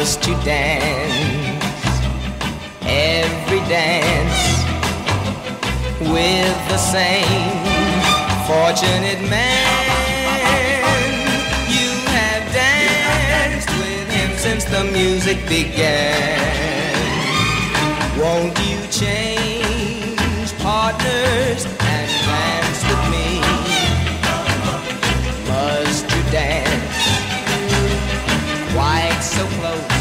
must you dance every dance with the same fortunate man? You have danced with him since the music began. Won't you change partners and dance with me? Must you dance quite so close,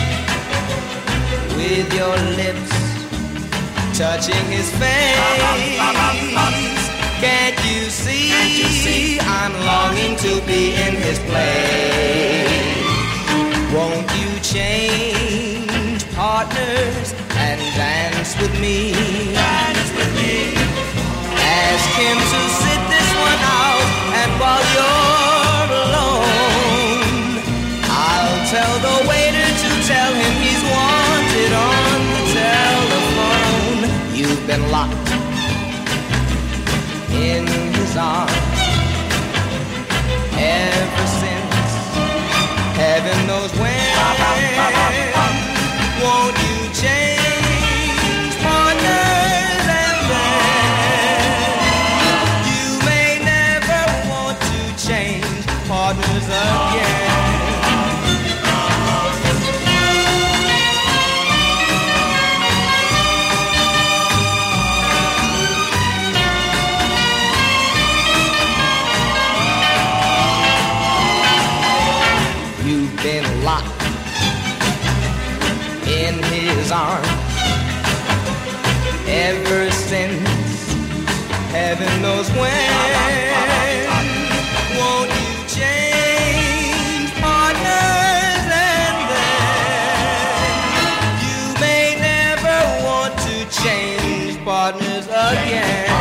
with your lips touching his face? Can't you see I'm longing to be in his place? Won't you change partners and dance with me? Dance with me. Ask him to sit this one out, and while you're alone, I'll tell the waiter to tell him he's wanted on the telephone. You've been locked in his arms ever since heaven knows when. Won't you change partners and then you may never want to change partners again. You've been locked in his arms ever since heaven knows when. Won't you change partners and then you may never want to change partners again.